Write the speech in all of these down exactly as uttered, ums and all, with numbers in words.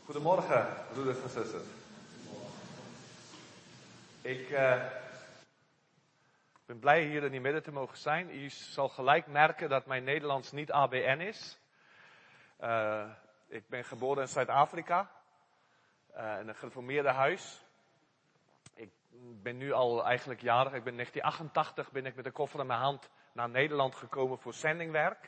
Goedemorgen, broeders en zusters. Ik uh, ben blij hier in die midden te mogen zijn. U zal gelijk merken dat mijn Nederlands niet A B N is. Uh, ik ben geboren in Zuid-Afrika, uh, in een gereformeerde huis. Ik ben nu al eigenlijk jarig. Ik ben in negentien achtentachtig ben ik met een koffer in mijn hand naar Nederland gekomen voor zendingwerk.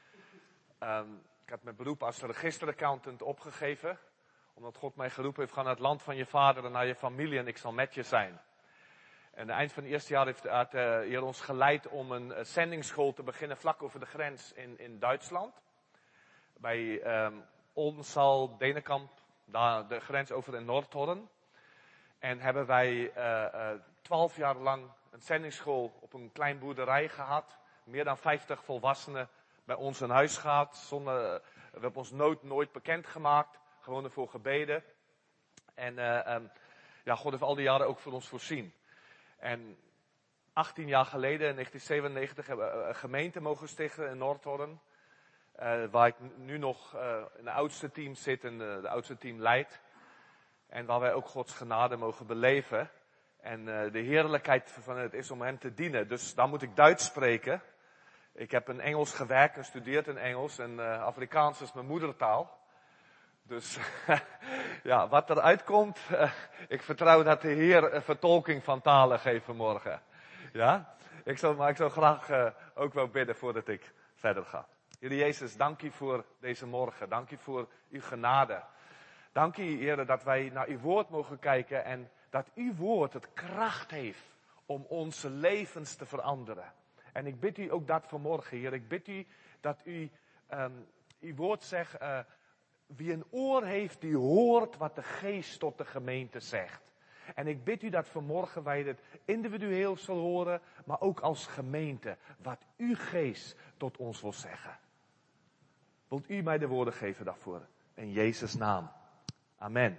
Um, ik had mijn beroep als registeraccountant opgegeven. Omdat God mij geroepen heeft, ga naar het land van je vader en naar je familie en ik zal met je zijn. En aan het eind van het eerste jaar heeft de Heer ons geleid om een zendingsschool te beginnen vlak over de grens in, in Duitsland. Bij um, Oldensal, Denenkamp, daar de grens over in Noordhorn. En hebben wij twaalf uh, uh, jaar lang een zendingsschool op een klein boerderij gehad. Meer dan vijftig volwassenen bij ons in huis gehad. Zonder, uh, we hebben ons nood nooit bekendgemaakt. Gewoon ervoor gebeden. En uh, um, ja, God heeft al die jaren ook voor ons voorzien. En achttien jaar geleden, in negentien zevenennegentig, hebben we een gemeente mogen stichten in Noordhorn. Uh, waar ik nu nog uh, in het oudste team zit en uh, de oudste team leidt. En waar wij ook Gods genade mogen beleven. En uh, de heerlijkheid van het is om hem te dienen. Dus daar moet ik Duits spreken. Ik heb in Engels gewerkt en studeerd in Engels. En uh, Afrikaans is mijn moedertaal. Dus ja, wat eruit komt, uh, ik vertrouw dat de Heer een vertolking van talen geeft vanmorgen. Ja, ik zou, maar ik zou graag uh, ook wel bidden voordat ik verder ga. Heer Jezus, dank u voor deze morgen. Dank u voor uw genade. Dank u, Heer, dat wij naar uw woord mogen kijken en dat uw woord het kracht heeft om onze levens te veranderen. En ik bid u ook dat vanmorgen, Heer. Ik bid u dat u um, uw woord zegt. Uh, Wie een oor heeft, die hoort wat de geest tot de gemeente zegt. En ik bid u dat vanmorgen wij dit individueel zullen horen, maar ook als gemeente, wat uw geest tot ons wil zeggen. Wilt u mij de woorden geven daarvoor? In Jezus' naam. Amen.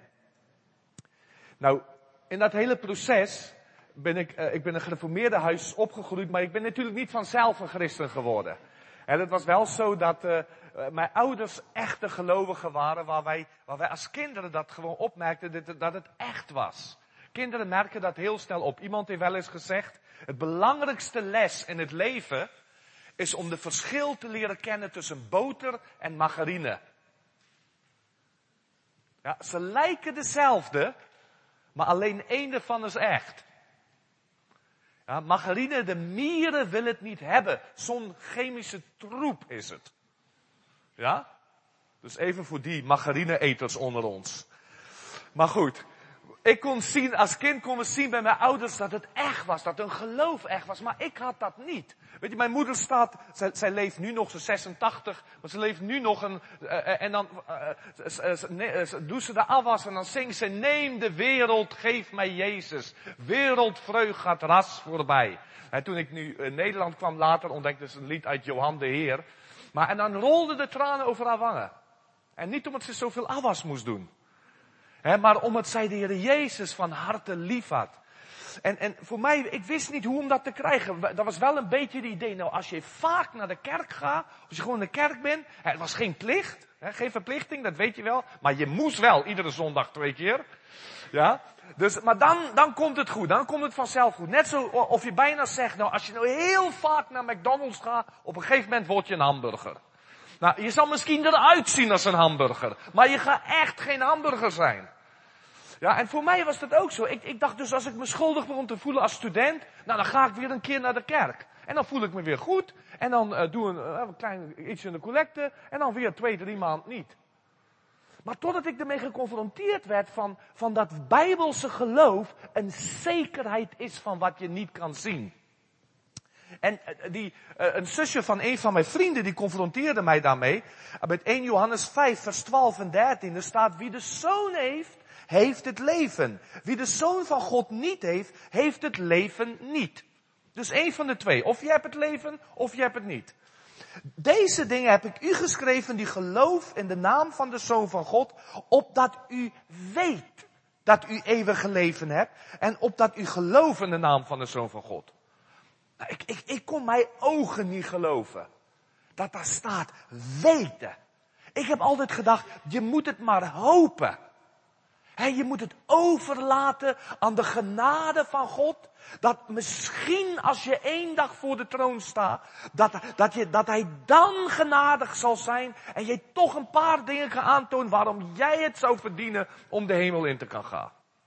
Nou, in dat hele proces ben ik, uh, ik ben een gereformeerde huis opgegroeid, maar ik ben natuurlijk niet vanzelf een christen geworden. En het was wel zo dat uh, mijn ouders echte gelovigen waren, waar wij, waar wij als kinderen dat gewoon opmerkten, dat, dat het echt was. Kinderen merken dat heel snel op. Iemand heeft wel eens gezegd, het belangrijkste les in het leven is om de verschil te leren kennen tussen boter en margarine. Ja, ze lijken dezelfde, maar alleen één ervan is echt. Ja, margarine, de mieren willen het niet hebben. Zo'n chemische troep is het. Ja? Dus even voor die margarine-eters onder ons. Maar goed, ik kon zien, als kind kon ik zien bij mijn ouders dat het echt was. Dat hun geloof echt was. Maar ik had dat niet. Weet je, mijn moeder staat, zij, zij leeft nu nog, ze zesentachtig. Maar ze leeft nu nog een, uh, en dan uh, uh, uh, uh, doet ze de afwas en dan zingt ze, neem de wereld, geef mij Jezus. Wereldvreugd gaat ras voorbij. En toen ik nu in Nederland kwam later, ontdekte ze een lied uit Johan de Heer. Maar en dan rolden de tranen over haar wangen. En niet omdat ze zoveel afwas moest doen. He, maar omdat zij de Heer Jezus van harte lief had. En, en voor mij, ik wist niet hoe om dat te krijgen. Dat was wel een beetje het idee. Nou, als je vaak naar de kerk gaat, als je gewoon in de kerk bent. Het was geen plicht, he, geen verplichting, dat weet je wel. Maar je moest wel, iedere zondag twee keer. Ja. Dus, maar dan, dan komt het goed, dan komt het vanzelf goed. Net zo of je bijna zegt, nou, als je nou heel vaak naar McDonald's gaat, op een gegeven moment word je een hamburger. Nou, je zal misschien eruit zien als een hamburger. Maar je gaat echt geen hamburger zijn. Ja, en voor mij was dat ook zo. Ik, ik dacht dus, als ik me schuldig begon te voelen als student, nou, dan ga ik weer een keer naar de kerk. En dan voel ik me weer goed. En dan uh, doe een, uh, een klein iets in de collecte. En dan weer twee, drie maanden niet. Maar totdat ik ermee geconfronteerd werd van, van dat bijbelse geloof een zekerheid is van wat je niet kan zien. En die, een zusje van een van mijn vrienden, die confronteerde mij daarmee. Met één Johannes vijf, vers twaalf en dertien, er staat, wie de Zoon heeft, heeft het leven. Wie de Zoon van God niet heeft, heeft het leven niet. Dus één van de twee. Of je hebt het leven, of je hebt het niet. Deze dingen heb ik u geschreven, die geloof in de naam van de Zoon van God, opdat u weet dat u eeuwige leven hebt, en opdat u gelooft in de naam van de Zoon van God. Nou, ik, ik, ik kon mijn ogen niet geloven. Dat daar staat, weten. Ik heb altijd gedacht, je moet het maar hopen. He, je moet het overlaten aan de genade van God. Dat misschien als je één dag voor de troon staat, dat, dat, je, dat hij dan genadig zal zijn. En je toch een paar dingen gaat aantonen waarom jij het zou verdienen om de hemel in te kan gaan.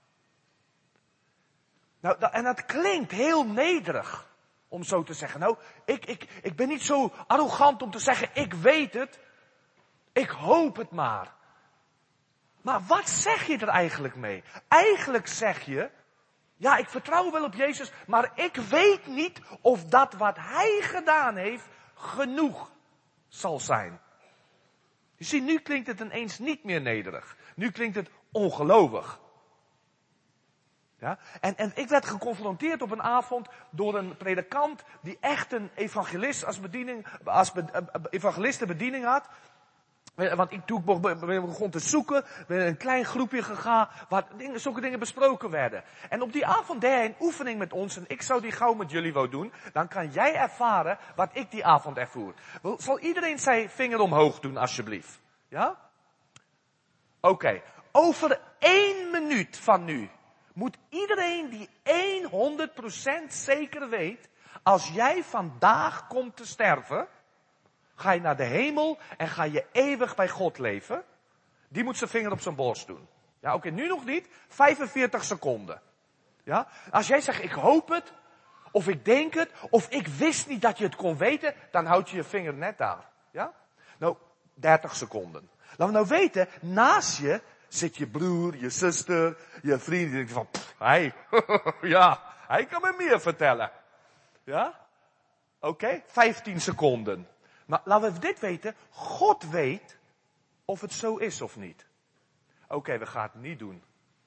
Nou, en dat klinkt heel nederig, om zo te zeggen. Nou, ik, ik, ik ben niet zo arrogant om te zeggen, ik weet het. Ik hoop het maar. Maar wat zeg je er eigenlijk mee? Eigenlijk zeg je, ja, ik vertrouw wel op Jezus, maar ik weet niet of dat wat hij gedaan heeft genoeg zal zijn. Je ziet, nu klinkt het ineens niet meer nederig. Nu klinkt het ongelovig. Ja? En, en ik werd geconfronteerd op een avond door een predikant die echt een evangelist als bediening, als be, evangelistenbediening had. Want ik, toen ik begon te zoeken, ben in een klein groepje gegaan, waar dingen, zulke dingen besproken werden. En op die avond deed hij een oefening met ons, en ik zou die gauw met jullie wou doen. Dan kan jij ervaren wat ik die avond ervoer. Zal iedereen zijn vinger omhoog doen, alsjeblieft? Ja? Oké. Okay. Over één minuut van nu moet iedereen die honderd procent zeker weet, als jij vandaag komt te sterven, ga je naar de hemel en ga je eeuwig bij God leven. Die moet zijn vinger op zijn borst doen. Ja, oké, okay, nu nog niet. vijfenveertig seconden. Ja, als jij zegt, ik hoop het, of ik denk het, of ik wist niet dat je het kon weten, dan houd je je vinger net daar. Ja? Nou, dertig seconden. Laten we nou weten, naast je zit je broer, je zuster, je vriend, die denkt van, pff, hij, ja, hij kan me meer vertellen. Ja? Oké, okay, vijftien seconden. Maar laten we dit weten, God weet of het zo is of niet. Oké, okay, we gaan het niet doen.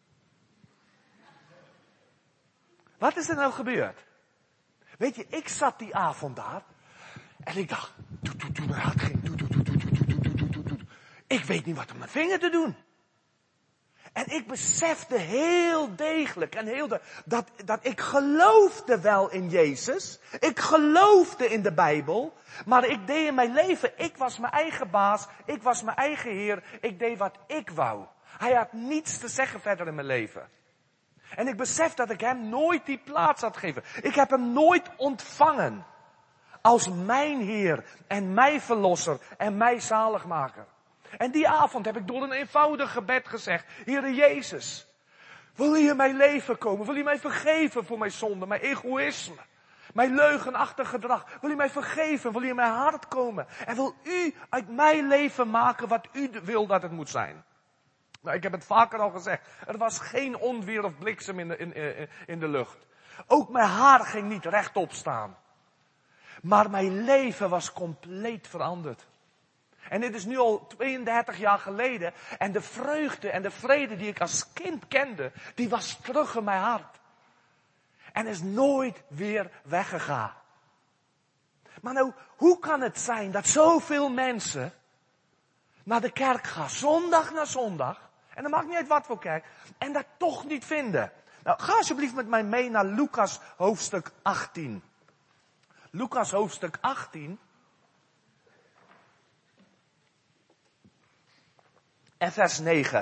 Wat is er nou gebeurd? Weet je, ik zat die avond daar en ik dacht, doe, doe, doe, mijn hart ging, doe, doe, doe, doe, doe, doe, doe, doe, doe, doe. Ik weet niet wat om mijn vinger te doen. En ik besefte heel degelijk en heel de, dat, dat ik geloofde wel in Jezus. Ik geloofde in de Bijbel. Maar ik deed in mijn leven, ik was mijn eigen baas. Ik was mijn eigen Heer. Ik deed wat ik wou. Hij had niets te zeggen verder in mijn leven. En ik besef dat ik hem nooit die plaats had gegeven. Ik heb hem nooit ontvangen. Als mijn Heer en mijn Verlosser en mijn zaligmaker. En die avond heb ik door een eenvoudig gebed gezegd, Heere Jezus, wil je in mijn leven komen? Wil je mij vergeven voor mijn zonde, mijn egoïsme, mijn leugenachtig gedrag? Wil je mij vergeven? Wil je in mijn hart komen? En wil u uit mijn leven maken wat u wil dat het moet zijn? Nou, ik heb het vaker al gezegd, er was geen onweer of bliksem in de, in, in, in de lucht. Ook mijn haar ging niet rechtop staan. Maar mijn leven was compleet veranderd. En dit is nu al tweeëndertig jaar geleden. En de vreugde en de vrede die ik als kind kende, die was terug in mijn hart. En is nooit weer weggegaan. Maar nou, hoe kan het zijn dat zoveel mensen naar de kerk gaan, zondag na zondag, en dat maakt niet uit wat voor kerk, en dat toch niet vinden? Nou, ga alsjeblieft met mij mee naar Lucas hoofdstuk achttien. Lucas hoofdstuk achttien. En vers negen.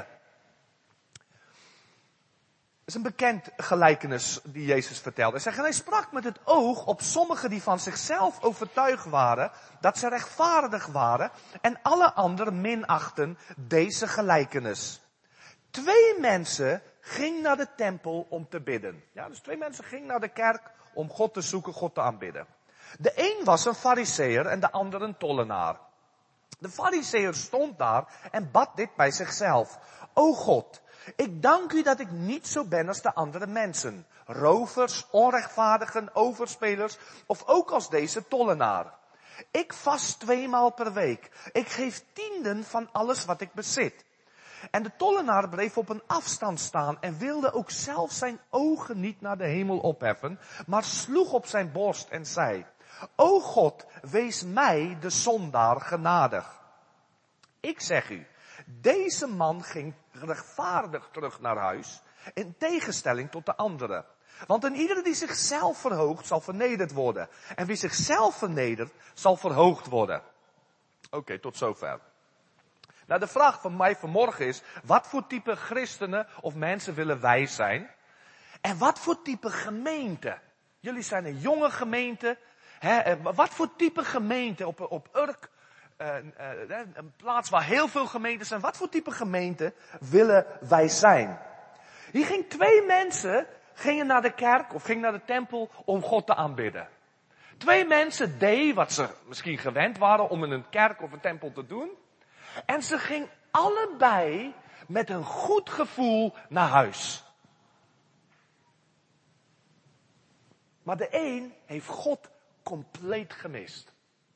Dat is een bekend gelijkenis die Jezus vertelde. Hij zegt, en hij sprak met het oog op sommigen die van zichzelf overtuigd waren dat ze rechtvaardig waren en alle anderen minachten deze gelijkenis. Twee mensen gingen naar de tempel om te bidden. Ja, dus twee mensen gingen naar de kerk om God te zoeken, God te aanbidden. De een was een fariseer en de ander een tollenaar. De fariseer stond daar en bad dit bij zichzelf. O God, ik dank u dat ik niet zo ben als de andere mensen. Rovers, onrechtvaardigen, overspelers of ook als deze tollenaar. Ik vast tweemaal per week. Ik geef tienden van alles wat ik bezit. En de tollenaar bleef op een afstand staan en wilde ook zelf zijn ogen niet naar de hemel opheffen, maar sloeg op zijn borst en zei, O God, wees mij, de zondaar, genadig. Ik zeg u, deze man ging rechtvaardig terug naar huis, in tegenstelling tot de anderen. Want een ieder die zichzelf verhoogt, zal vernederd worden. En wie zichzelf vernedert, zal verhoogd worden. Oké, okay, tot zover. Nou, de vraag van mij vanmorgen is, wat voor type christenen of mensen willen wij zijn? En wat voor type gemeente? Jullie zijn een jonge gemeente. Hè? Wat voor type gemeente op, op Urk, uh, uh, een plaats waar heel veel gemeenten zijn. Wat voor type gemeente willen wij zijn? Hier gingen twee mensen gingen naar de kerk of gingen naar de tempel om God te aanbidden. Twee mensen deden wat ze misschien gewend waren om in een kerk of een tempel te doen. En ze gingen allebei met een goed gevoel naar huis. Maar de een heeft God compleet gemist.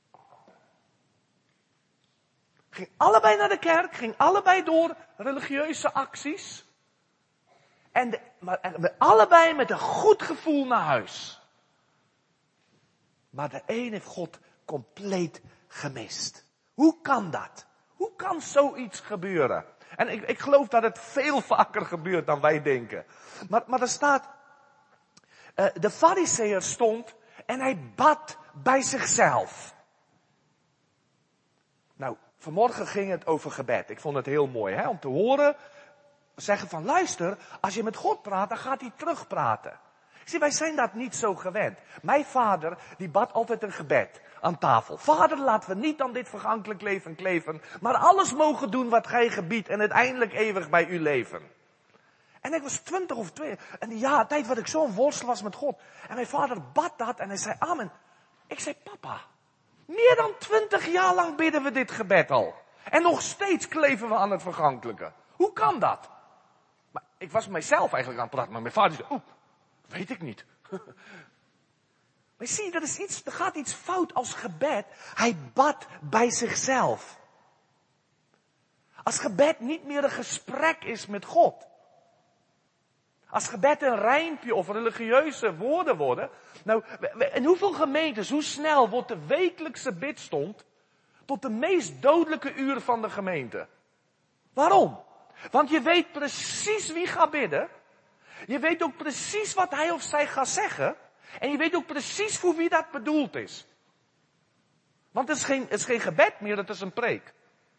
Ging allebei naar de kerk, ging allebei door religieuze acties. En de, maar allebei met een goed gevoel naar huis. Maar de een heeft God compleet gemist. Hoe kan dat? Hoe kan zoiets gebeuren? En ik, ik geloof dat het veel vaker gebeurt dan wij denken. Maar, maar er staat, uh, de Farizeeër stond en hij bad bij zichzelf. Nou, vanmorgen ging het over gebed. Ik vond het heel mooi, hè, om te horen, zeggen van luister, als je met God praat, dan gaat hij terugpraten. Zie, wij zijn dat niet zo gewend. Mijn vader, die bad altijd een gebed aan tafel. Vader, laten we niet aan dit vergankelijk leven kleven, maar alles mogen doen wat gij gebiedt en uiteindelijk eeuwig bij u leven. En ik was twintig of twee, en die ja, tijd wat ik zo'n worstel was met God. En mijn vader bad dat en hij zei amen. Ik zei, papa, meer dan twintig jaar lang bidden we dit gebed al. En nog steeds kleven we aan het vergankelijke. Hoe kan dat? Maar ik was mijzelf eigenlijk aan het praten, maar mijn vader zei, oeh, weet ik niet. Maar zie, er is iets, er gaat iets fout als gebed. Hij bad bij zichzelf. Als gebed niet meer een gesprek is met God. Als gebed een rijmpje of religieuze woorden worden. Nou, in hoeveel gemeentes, hoe snel wordt de wekelijkse bidstond tot de meest dodelijke uren van de gemeente? Waarom? Want je weet precies wie gaat bidden. Je weet ook precies wat hij of zij gaat zeggen. En je weet ook precies voor wie dat bedoeld is. Want het is geen, het is geen gebed meer, het is een preek.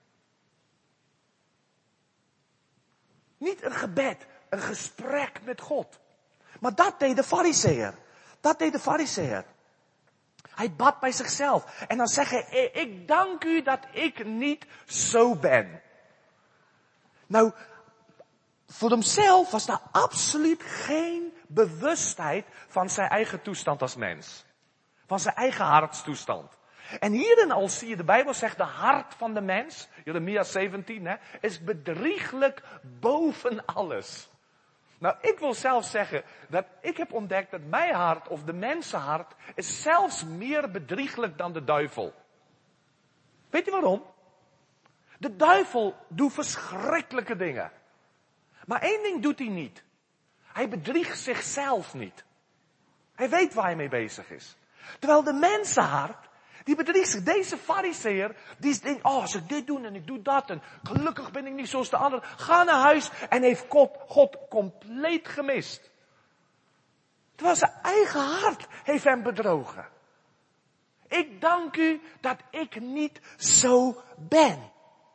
Niet een gebed, een gesprek met God. Maar dat deed de Farizeeër. Dat deed de Farizeeër. Hij bad bij zichzelf. En dan zegt hij, ik dank u dat ik niet zo ben. Nou, voor hemzelf was daar absoluut geen bewustheid van zijn eigen toestand als mens. Van zijn eigen hartstoestand. En hierin al zie je, de Bijbel zegt, de hart van de mens, Jeremia zeventien, hè, is bedrieglijk boven alles. Nou, ik wil zelf zeggen dat ik heb ontdekt dat mijn hart, of de mensenhart, is zelfs meer bedrieglijk dan de duivel. Weet je waarom? De duivel doet verschrikkelijke dingen. Maar één ding doet hij niet. Hij bedriegt zichzelf niet. Hij weet waar hij mee bezig is. Terwijl de mensenhart, die bedriegt zich. Deze Farizeeër, die denkt, oh, als ik dit doe en ik doe dat en gelukkig ben ik niet zoals de anderen. Ga naar huis en heeft God, God compleet gemist. Terwijl zijn eigen hart heeft hem bedrogen. Ik dank u dat ik niet zo ben.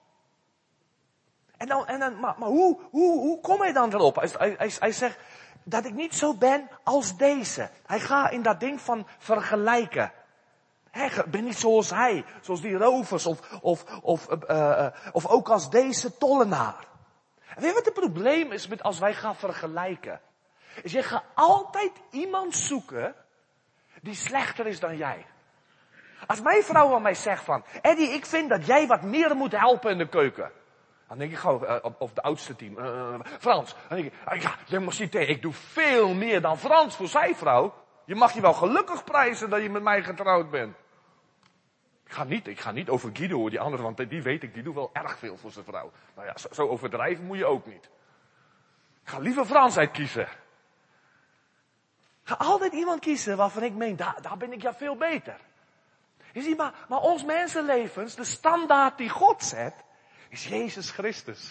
En dan, en dan, maar, maar hoe, hoe, hoe kom hij dan erop? Hij, hij, hij zegt dat ik niet zo ben als deze. Hij gaat in dat ding van vergelijken. Ik ben niet zoals hij, zoals die rovers of, of, of, uh, uh, of ook als deze tollenaar. En weet je wat het probleem is met als wij gaan vergelijken? Is je gaat altijd iemand zoeken die slechter is dan jij. Als mijn vrouw aan mij zegt van, Eddie, ik vind dat jij wat meer moet helpen in de keuken. Dan denk ik gewoon, uh, of de oudste team, uh, Frans. Dan denk ik, uh, ja, je mag zien, ik doe veel meer dan Frans voor zijn vrouw. Je mag je wel gelukkig prijzen dat je met mij getrouwd bent. Ik ga niet, ik ga niet over Guido, die andere, want die weet ik, die doet wel erg veel voor zijn vrouw. Nou ja, zo, zo overdrijven moet je ook niet. Ik ga liever Frans uitkiezen. Ik ga altijd iemand kiezen waarvan ik meen, daar, daar ben ik ja veel beter. Je ziet, maar, maar ons mensenlevens, de standaard die God zet, is Jezus Christus.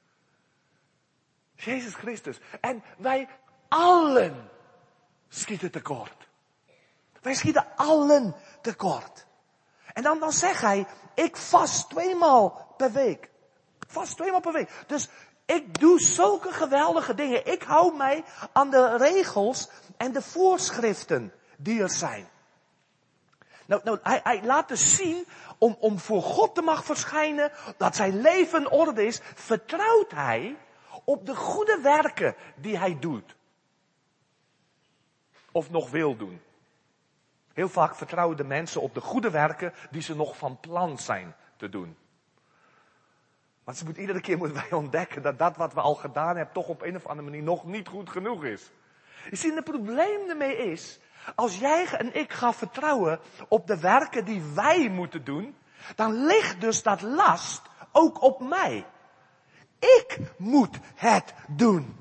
Jezus Christus. En wij allen schieten tekort. Wij schieten allen tekort. En dan, dan zegt hij, ik vast tweemaal per week. Vast tweemaal per week. Dus ik doe zulke geweldige dingen. Ik hou mij aan de regels en de voorschriften die er zijn. Nou, nou hij, hij laat dus zien, om, om voor God te mag verschijnen, dat zijn leven in orde is, vertrouwt hij op de goede werken die hij doet. Of nog wil doen. Heel vaak vertrouwen de mensen op de goede werken die ze nog van plan zijn te doen. Want ze moet, iedere keer moeten wij ontdekken dat dat wat we al gedaan hebben toch op een of andere manier nog niet goed genoeg is. Je ziet, het probleem ermee is, als jij en ik gaan vertrouwen op de werken die wij moeten doen, dan ligt dus dat last ook op mij. Ik moet het doen.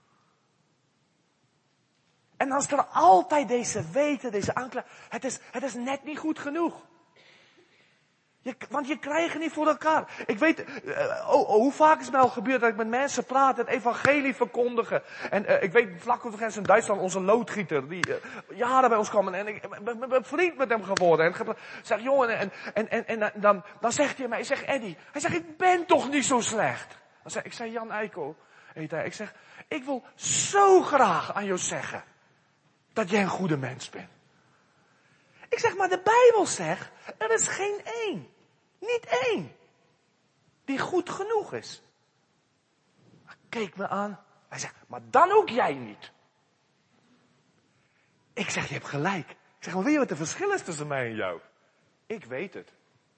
En als er altijd deze weten, deze aanklacht, het is, het is net niet goed genoeg. Je, want je krijgt het niet voor elkaar. Ik weet, uh, oh, oh, hoe vaak is het nou gebeurd dat ik met mensen praat, het evangelie verkondigen. En uh, ik weet, vlak over de grens in Duitsland, onze loodgieter, die uh, jaren bij ons kwam. En ik ben een vriend met hem geworden. En ik zeg, jongen, en, en, en, en dan, dan zegt hij mij, ik zeg, Eddie, hij zegt, ik ben toch niet zo slecht. Dan zeg, ik zei, Jan Eikel, heet hij, ik zeg, ik wil zo graag aan jou zeggen dat jij een goede mens bent. Ik zeg, maar de Bijbel zegt, er is geen één, niet één, die goed genoeg is. Hij keek me aan, hij zegt, maar dan ook jij niet. Ik zeg, je hebt gelijk. Ik zeg, maar weet je wat de verschil is tussen mij en jou? Ik weet het.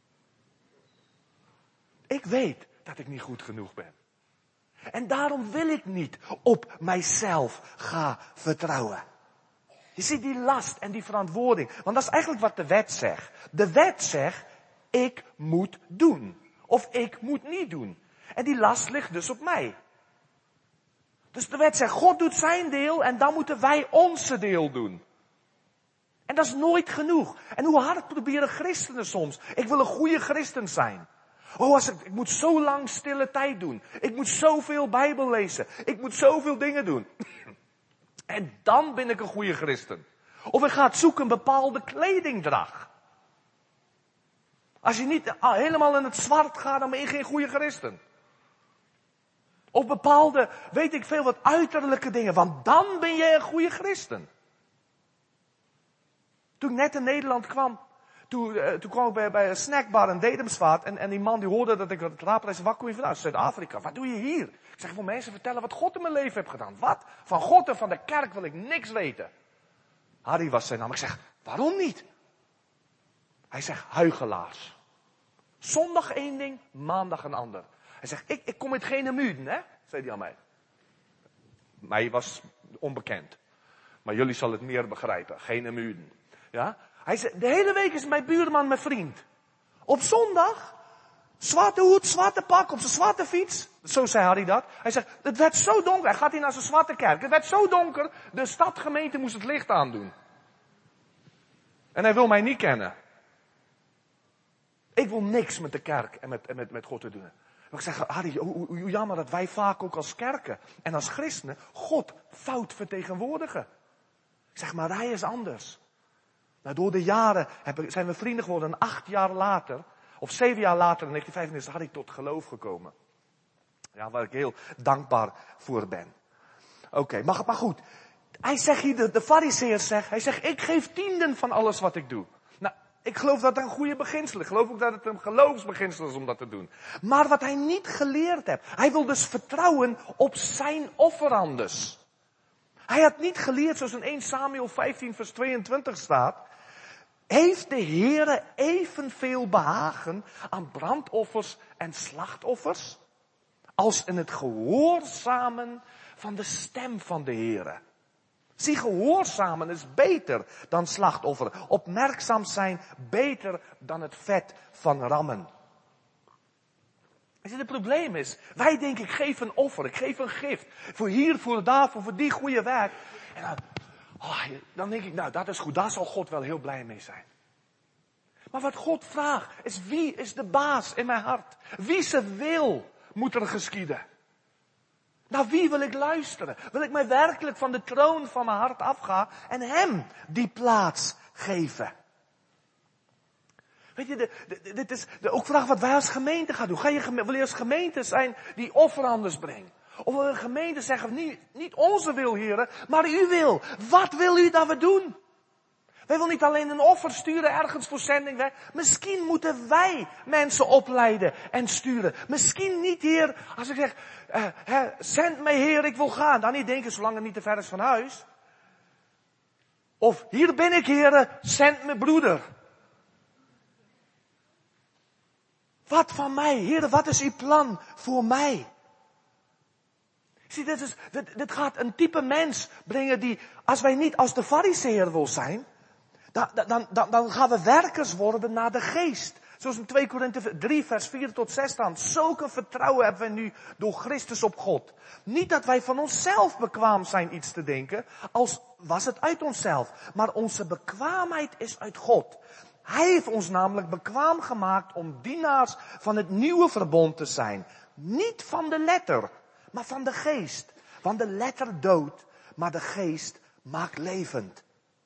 Ik weet dat ik niet goed genoeg ben. En daarom wil ik niet op mijzelf gaan vertrouwen. Je ziet die last en die verantwoording. Want dat is eigenlijk wat de wet zegt. De wet zegt, ik moet doen. Of ik moet niet doen. En die last ligt dus op mij. Dus de wet zegt, God doet zijn deel en dan moeten wij onze deel doen. En dat is nooit genoeg. En hoe hard proberen christenen soms. Ik wil een goede christen zijn. Oh, als ik, ik moet zo lang stille tijd doen. Ik moet zoveel Bijbel lezen. Ik moet zoveel dingen doen. En dan ben ik een goede christen. Of ik ga het zoeken een bepaalde kledingdrag. Als je niet helemaal in het zwart gaat, dan ben je geen goede christen. Of bepaalde, weet ik veel, wat uiterlijke dingen. Want dan ben je een goede christen. Toen ik net in Nederland kwam, toen, uh, toen kwam ik bij, bij een snackbar in Dedemsvaart. En, en die man die hoorde dat ik het raap zei, waar kom je vandaan? Zuid-Afrika. Wat doe je hier? Ik zeg, ik wil mensen vertellen wat God in mijn leven heeft gedaan. Wat? Van God en van de kerk wil ik niks weten. Harry was zijn naam. Ik zeg, waarom niet? Hij zegt, huigelaars. Zondag één ding, maandag een ander. Hij zegt, ik, ik kom uit Genemuiden, hè? Zei hij aan mij. Mij was onbekend. Maar jullie zullen het meer begrijpen. Genemuiden. Ja? Hij zei, de hele week is mijn buurman mijn vriend. Op zondag, zwarte hoed, zwarte pak, op zijn zwarte fiets. Zo zei Harry dat. Hij zegt, het werd zo donker. Hij gaat hier naar zijn zwarte kerk. Het werd zo donker, de stadgemeente moest het licht aandoen. En hij wil mij niet kennen. Ik wil niks met de kerk en met, en met, met God te doen. Maar ik zeg, Harry, hoe, hoe jammer dat wij vaak ook als kerken en als christenen God fout vertegenwoordigen. Ik zeg, maar hij is anders. Nou, door de jaren hebben, zijn we vrienden geworden en acht jaar later, of zeven jaar later, in negentien vijfennegentig, is Harry tot geloof gekomen. Ja, waar ik heel dankbaar voor ben. Oké, okay, maar, maar goed. Hij zegt hier, de, de farizeeër zegt, hij zegt, ik geef tienden van alles wat ik doe. Nou, ik geloof dat het een goede beginsel is. Ik geloof ook dat het een geloofsbeginsel is om dat te doen. Maar wat hij niet geleerd heeft, hij wil dus vertrouwen op zijn offerandes. Hij had niet geleerd, zoals in eerste Samuel vijftien vers tweeëntwintig staat, heeft de Heere evenveel behagen aan brandoffers en slachtoffers, als in het gehoorzamen van de stem van de Heere. Zie, gehoorzamen is beter dan slachtoffer. Opmerkzaam zijn beter dan het vet van rammen. Het probleem is, wij denken, ik geef een offer, ik geef een gift. Voor hier, voor daar, voor, voor die goede werk. En dan, oh, dan denk ik, nou dat is goed, daar zal God wel heel blij mee zijn. Maar wat God vraagt, is wie is de baas in mijn hart? Wie zijn wil moet er geschieden? Naar wie wil ik luisteren? Wil ik mij werkelijk van de troon van mijn hart afgaan en hem die plaats geven? Weet je, de, de, dit is de, ook vraag wat wij als gemeente gaan doen. Ga je, wil je als gemeente zijn die offeranders brengt? Of wil je een gemeente zeggen, niet, niet onze wil, heren, maar uw wil. Wat wil u dat we doen? Wij willen niet alleen een offer sturen ergens voor zending weg. Misschien moeten wij mensen opleiden en sturen. Misschien niet, Heer, als ik zeg, uh, uh, zend mij, Heer, ik wil gaan. Dan niet denken, zolang het niet te ver is van huis. Of, hier ben ik, Heer, zend mijn broeder. Wat van mij, Heer, wat is uw plan voor mij? Zie, dit, is, dit, dit gaat een type mens brengen die, als wij niet als de fariseer wil zijn, dan, dan, dan, dan gaan we werkers worden naar de geest. Zoals in twee Korinthe drie vers vier tot zes staat. Zulke vertrouwen hebben we nu door Christus op God. Niet dat wij van onszelf bekwaam zijn iets te denken, als was het uit onszelf. Maar onze bekwaamheid is uit God. Hij heeft ons namelijk bekwaam gemaakt om dienaars van het nieuwe verbond te zijn. Niet van de letter, maar van de geest. Want de letter doodt, maar de geest maakt levend.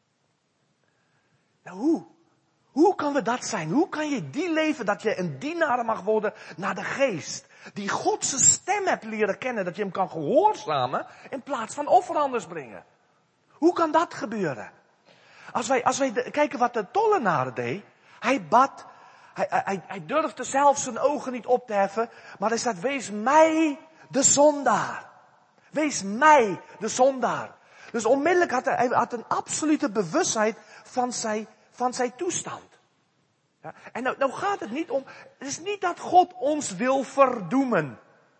Nou, hoe? Hoe kan we dat zijn? Hoe kan je die leven dat je een dienaar mag worden naar de geest? Die Godse stem hebt leren kennen, dat je hem kan gehoorzamen in plaats van offeranders brengen. Hoe kan dat gebeuren? Als wij, als wij de, kijken wat de tollenaar deed. Hij bad, hij, hij, hij durfde zelfs zijn ogen niet op te heffen, maar hij staat, wees mij de zondaar. Wees mij de zondaar. Dus onmiddellijk had hij, hij had een absolute bewustheid van zijn, van zijn toestand. Ja, en nou, nou gaat het niet om, het is niet dat God ons wil verdoemen.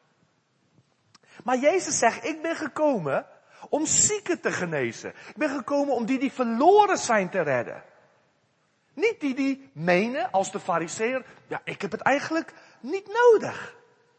Maar Jezus zegt, ik ben gekomen om zieken te genezen. Ik ben gekomen om die die verloren zijn te redden. Niet die die menen, als de fariseer, ja, ik heb het eigenlijk niet nodig.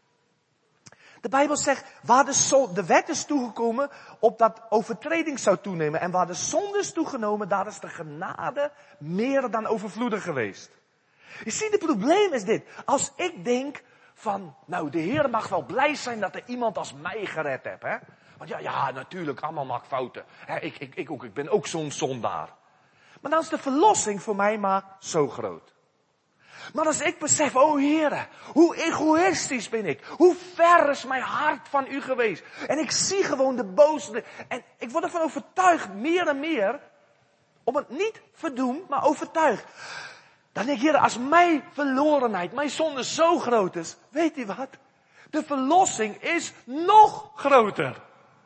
De Bijbel zegt, waar de, zo, de wet is toegekomen, opdat overtreding zou toenemen. En waar de zonde is toegenomen, daar is de genade meer dan overvloedig geweest. Je ziet, het probleem is dit. Als ik denk van, nou, de Heer mag wel blij zijn dat er iemand als mij gered heeft, hè. Want ja, ja, natuurlijk, allemaal maak fouten. He, ik, ik, ik ook, ik ben ook zo'n zondaar. Maar dan is de verlossing voor mij maar zo groot. Maar als ik besef, oh Heere, hoe egoïstisch ben ik. Hoe ver is mijn hart van u geweest. En ik zie gewoon de boze. En ik word ervan overtuigd, meer en meer, om het niet verdoemd, maar overtuigd. Dan denk ik, Heere, als mijn verlorenheid, mijn zonde zo groot is, weet u wat? De verlossing is nog groter.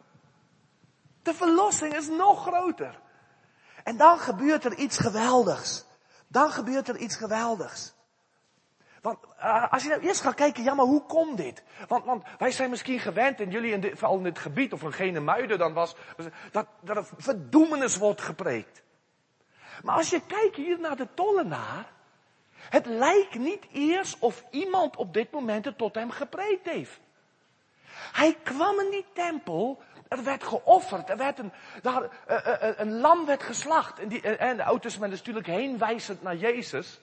De verlossing is nog groter. En dan gebeurt er iets geweldigs. Dan gebeurt er iets geweldigs. Want uh, als je nou eerst gaat kijken, ja maar hoe komt dit? Want, want wij zijn misschien gewend, en jullie in dit, vooral in dit gebied, of een Genemuiden dan was, dat, dat er verdoemenis wordt gepreekt. Maar als je kijkt hier naar de tollenaar, het lijkt niet eerst of iemand op dit moment het tot hem gepreekt heeft. Hij kwam in die tempel, er werd geofferd, er werd een, daar, uh, uh, een lam werd geslacht. En, die, uh, en de Oude Testament is natuurlijk heenwijzend naar Jezus.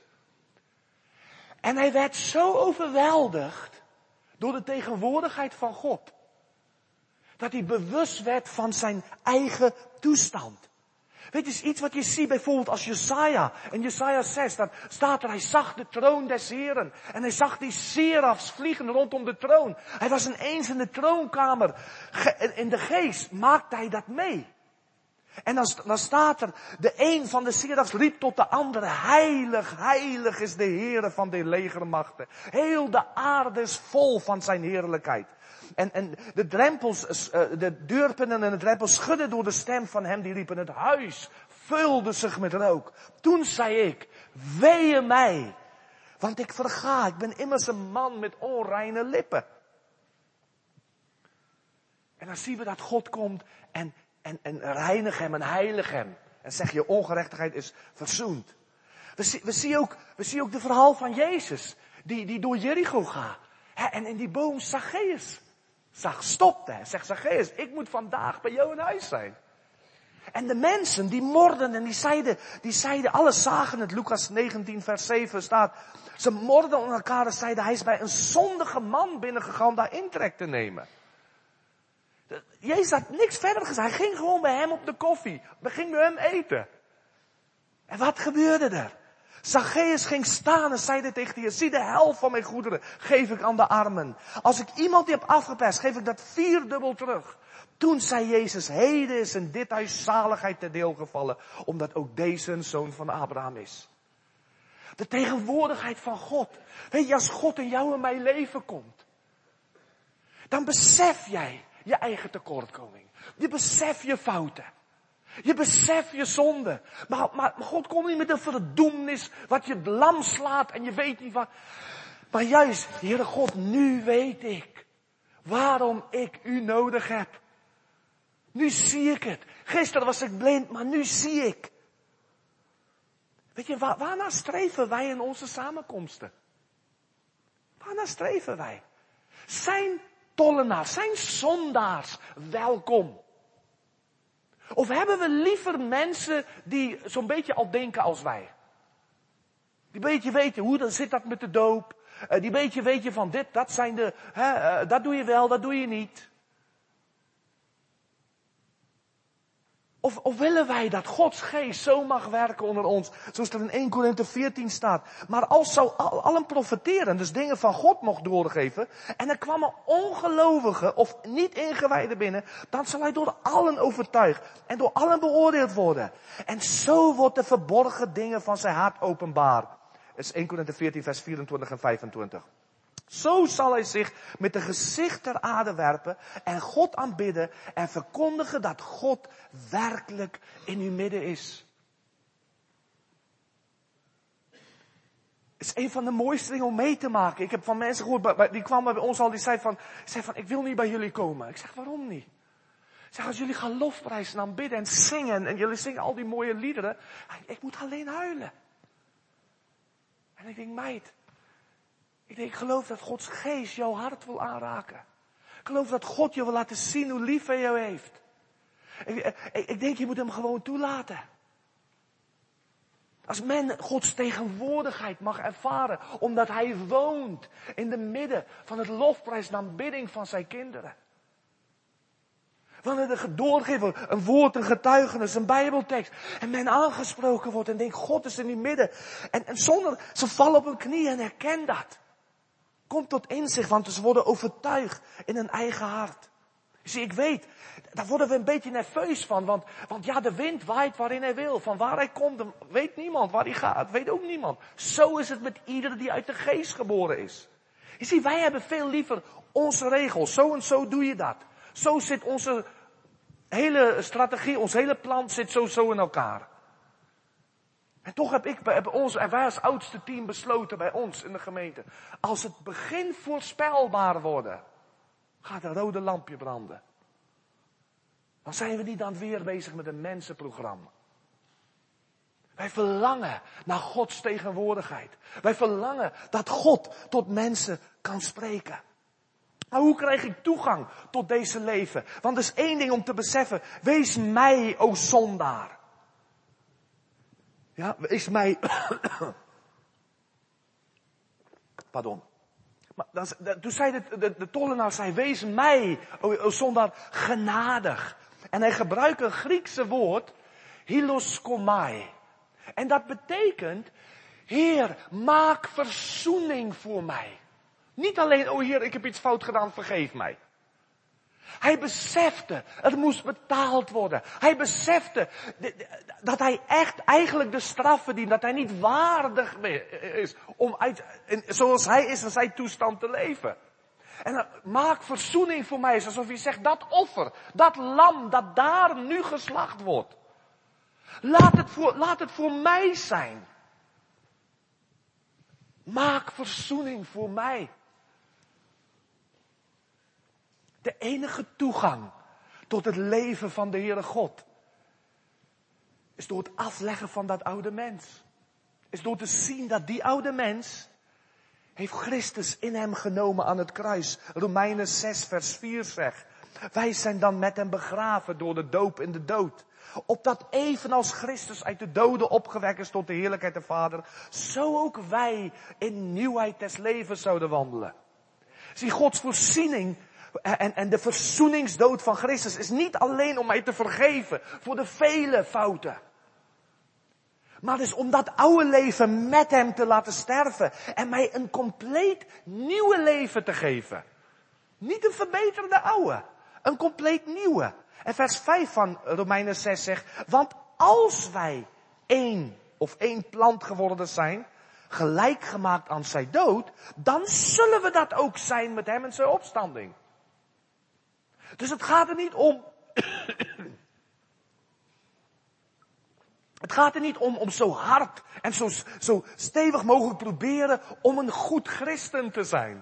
En hij werd zo overweldigd door de tegenwoordigheid van God. Dat hij bewust werd van zijn eigen toestand. Weet je, is iets wat je ziet bijvoorbeeld als Jesaja. In Jesaja zes, dan staat er, hij zag de troon des Heren. En hij zag die serafs vliegen rondom de troon. Hij was ineens in de troonkamer. In de geest maakte hij dat mee. En dan, dan staat er, de een van de serafs riep tot de andere, heilig, heilig is de Heere van de legermachten. Heel de aarde is vol van zijn heerlijkheid. En, en de drempels, de deurpennen en de drempels schudden door de stem van hem die riepen. Het huis vulde zich met rook. Toen zei ik, wee mij, want ik verga, ik ben immers een man met onreine lippen. En dan zien we dat God komt en, en, en reinig hem en heilig hem. En zeg je, ongerechtigheid is verzoend. We, zie, we, zien ook, we zien ook de verhaal van Jezus, die, die door Jericho gaat. He, en in die boom Zacchaeus zag, stopte hij. Zegt Zacchaeus, ik moet vandaag bij jou in huis zijn. En de mensen die morden en die zeiden, die zeiden, alle zagen het, Lucas negentien vers zeven staat. Ze morden onder elkaar en zeiden, hij is bij een zondige man binnengegaan daar intrek te nemen. Jezus had niks verder gezegd. Hij ging gewoon bij hem op de koffie. Hij ging bij hem eten. En wat gebeurde er? Zacchaeus ging staan en zeide tegen de Heer, zie de helft van mijn goederen geef ik aan de armen. Als ik iemand die heb afgeperst, geef ik dat vierdubbel terug. Toen zei Jezus, heden is in dit huis zaligheid ter deel gevallen, omdat ook deze een zoon van Abraham is. De tegenwoordigheid van God. Weet je, als God in jou en mijn leven komt, dan besef jij je eigen tekortkoming. Je beseft je fouten. Je beseft je zonde. Maar, maar, maar God komt niet met een verdoemnis wat je lam slaat en je weet niet wat. Maar juist, Heere God, nu weet ik waarom ik u nodig heb. Nu zie ik het. Gisteren was ik blind, maar nu zie ik. Weet je, waar, waarnaar streven wij in onze samenkomsten? Waarnaar streven wij? Zijn tollenaars, zijn zondaars welkom? Of hebben we liever mensen die zo'n beetje al denken als wij? Die beetje weten, hoe dan zit dat met de doop? Uh, die beetje weten van dit, dat zijn de, hè, uh, dat doe je wel, dat doe je niet. Of, of willen wij dat Gods geest zo mag werken onder ons, zoals er in Eerste Korinthe veertien staat. Maar als zou al, allen profeteren, dus dingen van God mocht doorgeven, en er kwam een ongelovige of niet ingewijde binnen, dan zal hij door allen overtuigd en door allen beoordeeld worden. En zo wordt de verborgen dingen van zijn hart openbaar. Dat is Eerste Korinthe veertien vers vierentwintig en vijfentwintig. Zo zal hij zich met de gezicht ter aarde werpen en God aanbidden en verkondigen dat God werkelijk in uw midden is. Het is een van de mooiste dingen om mee te maken. Ik heb van mensen gehoord, die kwamen bij ons al, die zei van, zei van, ik wil niet bij jullie komen. Ik zeg, waarom niet? Ik zeg, als jullie gaan lofprijzen en aanbidden en zingen, en jullie zingen al die mooie liederen, ik moet alleen huilen. En ik denk, meid, ik denk, ik geloof dat Gods geest jouw hart wil aanraken. Ik geloof dat God je wil laten zien hoe lief hij jou heeft. Ik, ik, ik denk, je moet hem gewoon toelaten. Als men Gods tegenwoordigheid mag ervaren, omdat hij woont in de midden van het lofprijs en aanbidding van zijn kinderen. Wanneer er doorgegeven wordt, een woord, een getuigenis, een bijbeltekst, en men aangesproken wordt en denkt, God is in uw midden. En, en zonder, ze vallen op hun knieën en herkennen dat. Komt tot inzicht, want ze worden overtuigd in hun eigen hart. Zie, ik weet, daar worden we een beetje nerveus van, want, want ja, de wind waait waarin hij wil. Van waar hij komt, weet niemand. Waar hij gaat, weet ook niemand. Zo is het met ieder die uit de geest geboren is. Je ziet, wij hebben veel liever onze regels. Zo en zo doe je dat. Zo zit onze hele strategie, ons hele plan zit zo, zo in elkaar. En toch heb ik bij ons, en wij als oudste team besloten bij ons in de gemeente. Als het begin voorspelbaar wordt, gaat een rode lampje branden. Dan zijn we niet dan weer bezig met een mensenprogramma. Wij verlangen naar Gods tegenwoordigheid. Wij verlangen dat God tot mensen kan spreken. Maar hoe krijg ik toegang tot deze leven? Want er is één ding om te beseffen. Wees mij, o zondaar. Ja, wees mij. Pardon. Maar dan, toen zei de, de, de tollenaar, zei, wees mij, o, o zondaar, genadig. En hij gebruikt een Griekse woord, hiloskomai. En dat betekent, Heer, maak verzoening voor mij. Niet alleen, oh Heer, ik heb iets fout gedaan, vergeef mij. Hij besefte, het moest betaald worden. Hij besefte dat hij echt eigenlijk de straf verdient. Dat hij niet waardig is om uit, zoals hij is in zijn toestand te leven. En dan, maak verzoening voor mij. Alsof je zegt, dat offer, dat lam dat daar nu geslacht wordt. Laat het voor, laat het voor mij zijn. Maak verzoening voor mij. De enige toegang tot het leven van de Heere God is door het afleggen van dat oude mens. Is door te zien dat die oude mens heeft Christus in hem genomen aan het kruis. Romeinen zes vers vier zegt. Wij zijn dan met hem begraven door de doop in de dood. Opdat evenals Christus uit de doden opgewekt is tot de heerlijkheid der Vader, zo ook wij in nieuwheid des levens zouden wandelen. Zie, Gods voorziening En, en de verzoeningsdood van Christus is niet alleen om mij te vergeven voor de vele fouten. Maar dus om dat oude leven met hem te laten sterven. En mij een compleet nieuwe leven te geven. Niet een verbeterde oude. Een compleet nieuwe. En vers vijf van Romeinen zes zegt, want als wij één of één plant geworden zijn, gelijk gemaakt aan zijn dood, dan zullen we dat ook zijn met hem en zijn opstanding. Dus het gaat er niet om, het gaat er niet om, om zo hard en zo, zo stevig mogelijk proberen om een goed christen te zijn.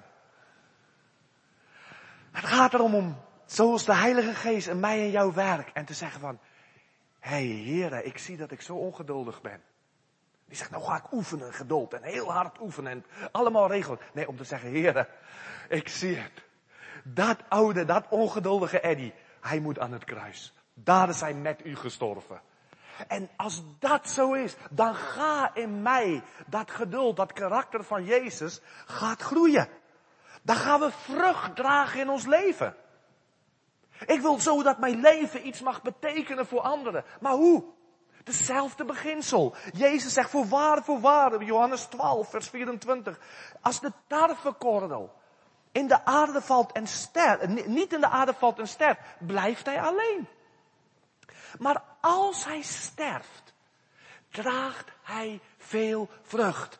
Het gaat erom om, zoals de Heilige Geest in mij en jou werkt, en te zeggen van, hé hey, Heere, ik zie dat ik zo ongeduldig ben. Die zegt, nou ga ik oefenen, geduld, en heel hard oefenen, en allemaal regelen. Nee, om te zeggen, Heere, ik zie het. Dat oude, dat ongeduldige Eddie, hij moet aan het kruis. Daar is hij met u gestorven. En als dat zo is, dan ga in mij dat geduld, dat karakter van Jezus, gaat groeien. Dan gaan we vrucht dragen in ons leven. Ik wil zo dat mijn leven iets mag betekenen voor anderen. Maar hoe? Dezelfde beginsel. Jezus zegt, voorwaar, voorwaar, Johannes twaalf, vers vierentwintig. Als de tarwekorrel in de aarde valt en sterft, niet in de aarde valt en sterft, blijft hij alleen. Maar als hij sterft, draagt hij veel vrucht.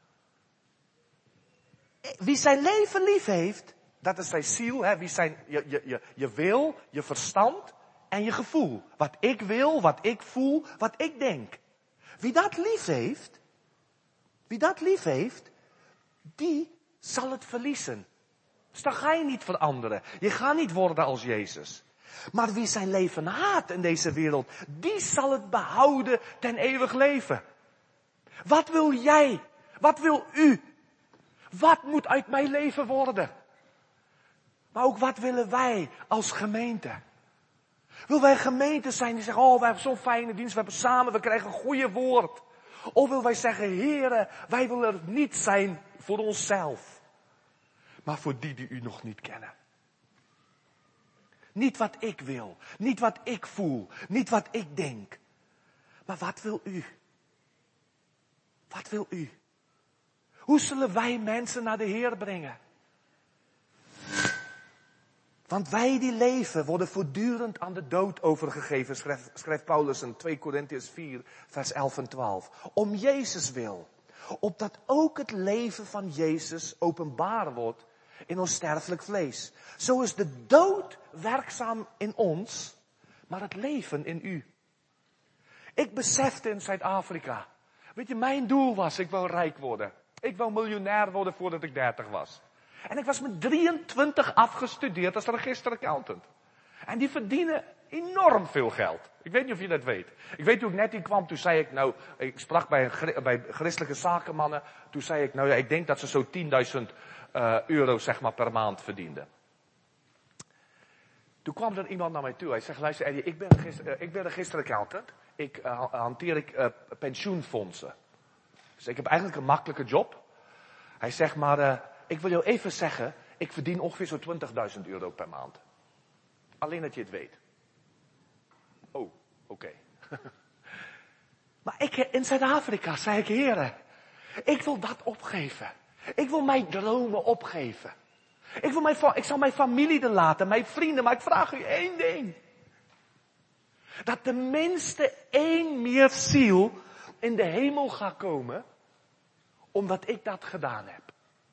Wie zijn leven lief heeft, dat is zijn ziel, hè? Wie zijn je, je, je, je wil, je verstand en je gevoel. Wat ik wil, wat ik voel, wat ik denk. Wie dat lief heeft, wie dat lief heeft, die zal het verliezen. Dus dan ga je niet veranderen. Je gaat niet worden als Jezus. Maar wie zijn leven haat in deze wereld, die zal het behouden ten eeuwig leven. Wat wil jij? Wat wil u? Wat moet uit mijn leven worden? Maar ook wat willen wij als gemeente? Willen wij een gemeente zijn die zeggen, oh, we hebben zo'n fijne dienst, we hebben samen, we krijgen een goede woord. Of willen wij zeggen, Heere, wij willen er niet zijn voor onszelf. Maar voor die die u nog niet kennen. Niet wat ik wil, niet wat ik voel, niet wat ik denk. Maar wat wil u? Wat wil u? Hoe zullen wij mensen naar de Heer brengen? Want wij die leven worden voortdurend aan de dood overgegeven, schrijft, schrijft Paulus in twee Korintiërs vier, vers elf en twaalf. Om Jezus wil. Opdat ook het leven van Jezus openbaar wordt in ons sterfelijk vlees. Zo is de dood werkzaam in ons, maar het leven in u. Ik besefte in Zuid-Afrika. Weet je, mijn doel was, ik wil rijk worden. Ik wil miljonair worden voordat ik dertig was. En ik was met drieëntwintig afgestudeerd als registeraccountant. En die verdienen enorm veel geld. Ik weet niet of je dat weet. Ik weet toen ik net hier kwam, toen zei ik, nou, ik sprak bij, een, bij christelijke zakenmannen. Toen zei ik, nou ja, ik denk dat ze zo tienduizend uh, euro zeg maar per maand verdienden. Toen kwam er iemand naar mij toe. Hij zegt, luister Eddie, ik ben, register, uh, ik ben registeraccountant. Ik uh, hanteer ik uh, pensioenfondsen. Dus ik heb eigenlijk een makkelijke job. Hij zegt, maar uh, ik wil jou even zeggen, ik verdien ongeveer zo'n twintigduizend euro per maand. Alleen dat je het weet. Oh, oké. Okay. Maar ik, in Zuid-Afrika zei ik, heren, ik wil dat opgeven. Ik wil mijn dromen opgeven. Ik, wil mijn, ik zal mijn familie er laten, mijn vrienden, maar ik vraag u één ding. Dat tenminste één meer ziel in de hemel gaat komen, omdat ik dat gedaan heb.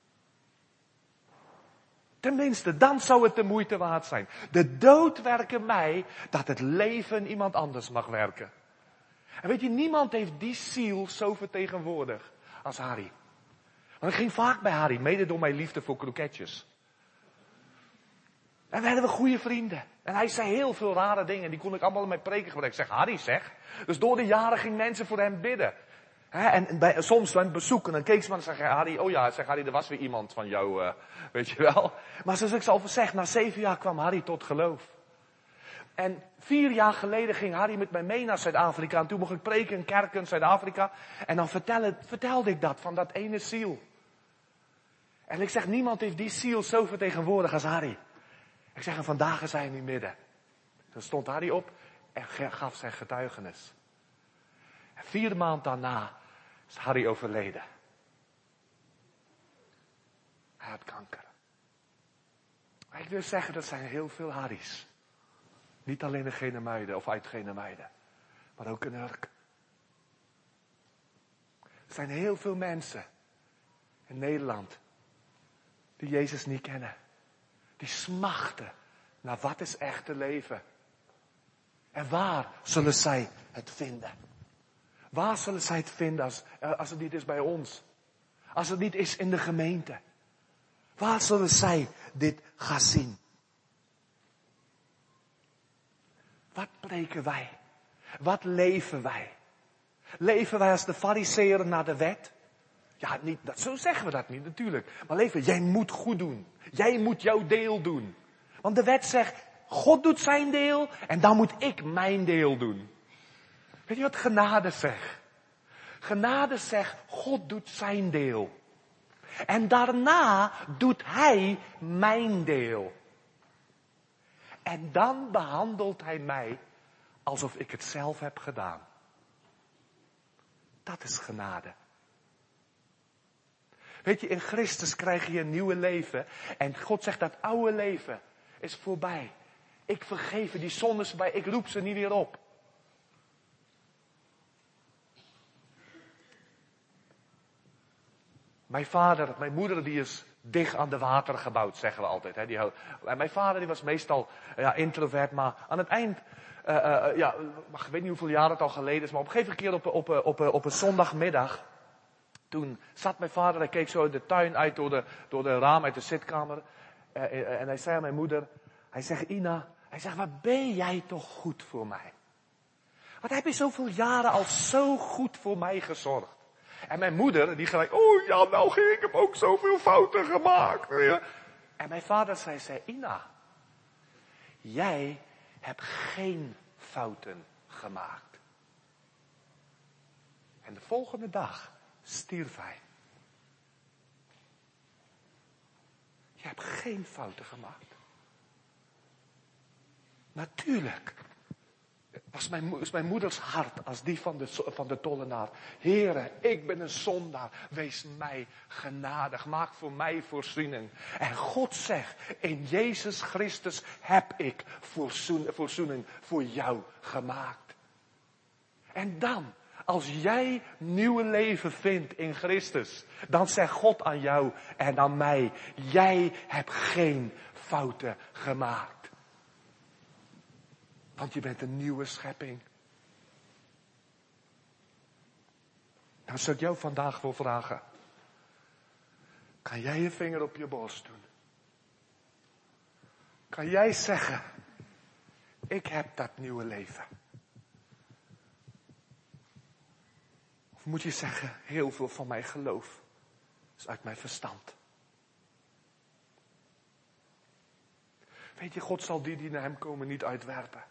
Tenminste, dan zou het de moeite waard zijn. De dood werkt mij, dat het leven iemand anders mag werken. En weet je, niemand heeft die ziel zo vertegenwoordigd als Harry. Want ik ging vaak bij Harry, mede door mijn liefde voor kroketjes. En we hadden goede vrienden. En hij zei heel veel rare dingen, die kon ik allemaal in mijn preken gebruiken. Ik zeg, Harry zeg. Dus door de jaren gingen mensen voor hem bidden. He, en bij, soms bij een bezoek, en dan keek ze maar en zei Harry, oh ja, zeg Harry, er was weer iemand van jou, uh, weet je wel. Maar zoals ik al zeg, na zeven jaar kwam Harry tot geloof. En vier jaar geleden ging Harry met mij mee naar Zuid-Afrika. En toen mocht ik preken in kerken in Zuid-Afrika. En dan vertelde, vertelde ik dat, van dat ene ziel. En ik zeg, niemand heeft die ziel zo vertegenwoordigd als Harry. Ik zeg, en vandaag is hij in uw midden. Dan stond Harry op en gaf zijn getuigenis. En vier maanden daarna is Harry overleden. Hij had kanker. Maar ik wil zeggen, dat zijn heel veel Harry's. Niet alleen in Genemuiden of uit Genemuiden, maar ook in Urk. Er zijn heel veel mensen in Nederland die Jezus niet kennen. Die smachten naar wat is echte leven. En waar zullen zij het vinden? Waar zullen zij het vinden als, als het niet is bij ons? Als het niet is in de gemeente? Waar zullen zij dit gaan zien? Wat preken wij? Wat leven wij? Leven wij als de fariseeën naar de wet? Ja, niet, dat, zo zeggen we dat niet natuurlijk. Maar leven, jij moet goed doen. Jij moet jouw deel doen. Want de wet zegt, God doet zijn deel en dan moet ik mijn deel doen. Weet je wat genade zegt? Genade zegt, God doet zijn deel. En daarna doet hij mijn deel. En dan behandelt hij mij alsof ik het zelf heb gedaan. Dat is genade. Weet je, in Christus krijg je een nieuwe leven. En God zegt dat oude leven is voorbij. Ik vergeef die zondes bij, ik roep ze niet weer op. Mijn vader, mijn moeder die is dicht aan de water gebouwd, zeggen we altijd. Hè. Die, en mijn vader die was meestal ja, introvert, maar aan het eind, uh, uh, ja, ik weet niet hoeveel jaar het al geleden is, maar op een gegeven keer op, op, op, op, op een zondagmiddag, toen zat mijn vader, hij keek zo de tuin uit door de, door de raam uit de zitkamer. Uh, uh, en hij zei aan mijn moeder, hij zegt, Ina, hij zegt, wat ben jij toch goed voor mij? Wat heb je zoveel jaren al zo goed voor mij gezorgd? En mijn moeder, die gelijk, oh ja, nou, ik heb ook zoveel fouten gemaakt. En mijn vader zei, zei, Ina, jij hebt geen fouten gemaakt. En de volgende dag stierf hij. Je hebt geen fouten gemaakt. Natuurlijk was mijn, is mijn moeders hart als die van de, van de tollenaar. Heere, ik ben een zondaar. Wees mij genadig. Maak voor mij voorziening. En God zegt, in Jezus Christus heb ik voorziening voor jou gemaakt. En dan, als jij nieuw leven vindt in Christus, dan zegt God aan jou en aan mij, jij hebt geen fouten gemaakt. Want je bent een nieuwe schepping. Nou zou ik jou vandaag wil vragen. Kan jij je vinger op je borst doen? Kan jij zeggen, ik heb dat nieuwe leven? Of moet je zeggen, heel veel van mijn geloof is uit mijn verstand. Weet je, God zal die die naar hem komen niet uitwerpen.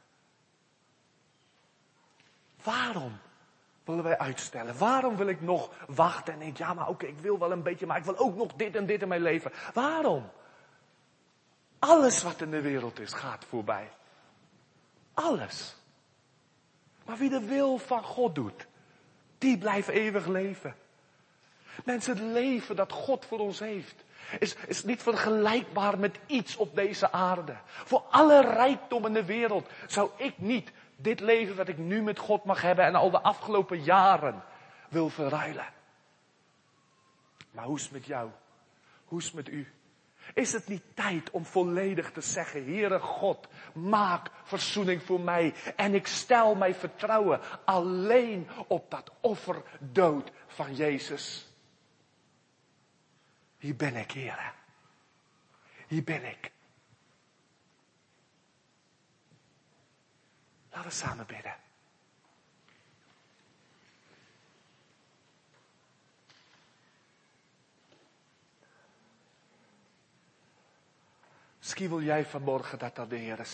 Waarom willen wij uitstellen? Waarom wil ik nog wachten en denk, ja maar oké, okay, ik wil wel een beetje, maar ik wil ook nog dit en dit in mijn leven. Waarom? Alles wat in de wereld is, gaat voorbij. Alles. Maar wie de wil van God doet, die blijft eeuwig leven. Mensen, het leven dat God voor ons heeft, is, is niet vergelijkbaar met iets op deze aarde. Voor alle rijkdom in de wereld zou ik niet dit leven wat ik nu met God mag hebben en al de afgelopen jaren wil verruilen. Maar hoe is het met jou? Hoe is het met u? Is het niet tijd om volledig te zeggen, Heere God, maak verzoening voor mij en ik stel mijn vertrouwen alleen op dat offerdood van Jezus. Hier ben ik, Heere. Hier ben ik. Laten we samen bidden. Misschien wil jij vanmorgen dat dat de Heer